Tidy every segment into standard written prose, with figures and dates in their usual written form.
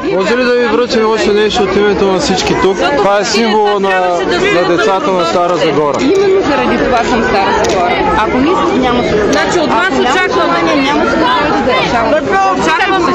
Може ли да ви връчим още нещо от името на всички тук? Това е символа на децата на Стара Загора. Именно заради това съм Стара Загора. Ако не искате, няма се. Значи от вас очакваме. Няма се да решаваме. Очакваме.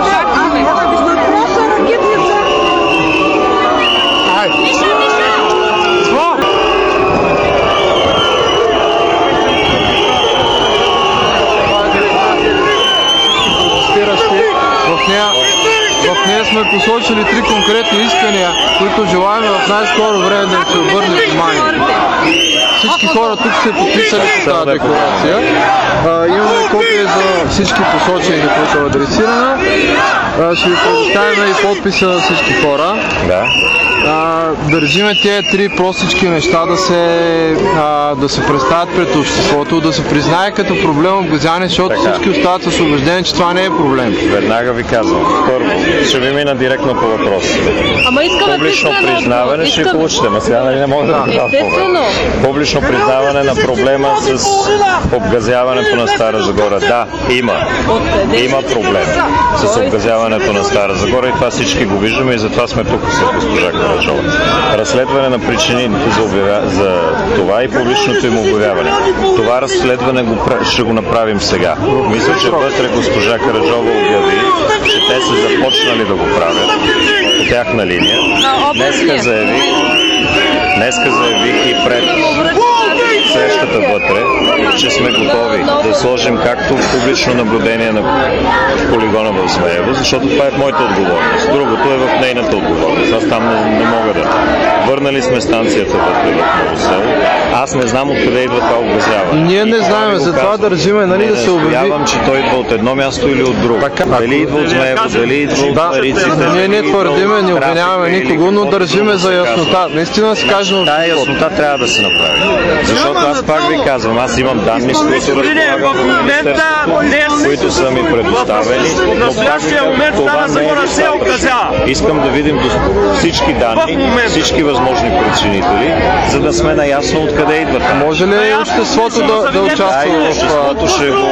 В нея сме посочили 3 конкретни искания, които желаем в най-скоро време да им се обърне внимание. Всички хора тук се подписали по тази декларация. Имаме копия за всички посочени, които е адресирана. Ще ви предоставим и подписа на всички хора. Да. Държиме тези 3 простички неща да се представят пред обществото, да се признае като проблем обгазяване, защото всички остават с убеждение, че това не е проблем. Веднага ви казвам. Първо, ще ви мина директно по въпроса. Ама искаме публично признаване ще получите, но сега не мога да ви дам повече. Публично признаване на проблема с обгазяването на Стара Загора. Да, има. Има проблем с обгазяването на Стара Загора и това всички го виждаме и затова сме тук с госпожа Караджова. Разследване на причините за това и публичното им обявяване. Това разследване ще го направим сега. Мисля, че вътре госпожа Караджова обяви, че те са започнали да го правят по тяхна линия. Днеска заявих и пред срещата вътре, че сме готови да сложим както публично наблюдение на полигона в Змеево, защото това е моята отговорност. Другото е в нейната отговорност. Аз там не мога да. Върнали сме станцията вътре в Ново село. Аз не знам откъде идва това обгазяване. Ние не знаем, затова държиме, нали, да се обяви. Настоявам, че той идва от едно място или от друго. Дали идва от Змеево, дали идва от Мариците. Ние не твърдиме, не обвиняваме никого, но държиме за яснота. Наистина се кажем. Тая яснота трябва да се направи. Защото аз пак ви казвам, аз имам данни, с които разполагам в Министерството, които са ми предоставени, но пак ви казвам, това не е достатъчно. Искам да видим всички данни, всички възможни причинители, за да сме наясно откъде идват. Може ли обществото да участва в обществото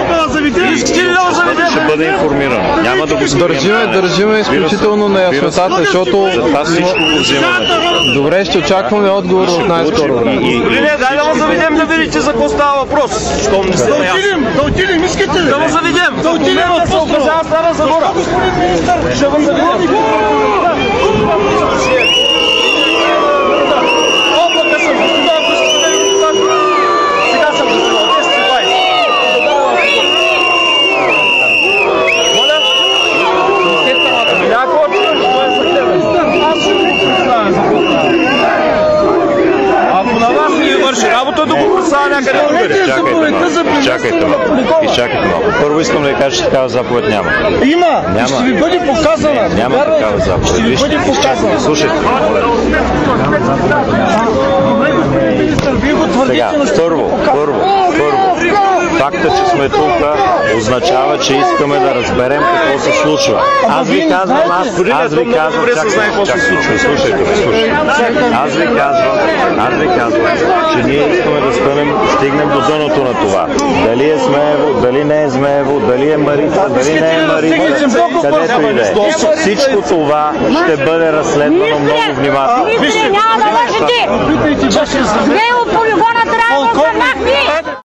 ще бъде информирано. Няма да го скрием. Държиме изключително на яснотата, защото всичко го взимаме. Добре, ще очакваме отговор от най-скоро време. Дай да му заведем да видите за какво става въпрос. Щом не сте наясно. Да отидем, искате ли? Да му заведем. Да отидем да обгазява Стара Загора. Ще го заведем. Облака съм. Сега съм засилал. 10-20. Моля? Някой аз ще ви представя за какво става. Ако на вас не ви върши работа, да го представя някъде другаде. Изчакайте малко. Първо искам да ви кажа, че такава заповед няма. Има! Ще ви бъде показана. Няма такава заповед. Ще ви бъде показана. Слушайте, моля. Сега, първо. Факта, че сме тук, означава, че искаме да разберем какво се случва. Аз ви казвам, че ние искаме да стигнем до дъното на това. Дали е Змеево, дали не е Змеево, дали е Марица, дали не е Марица, където и да е. Всичко това ще бъде разследвано много внимателно. Няма да лъжете! Не, от полигона трябва да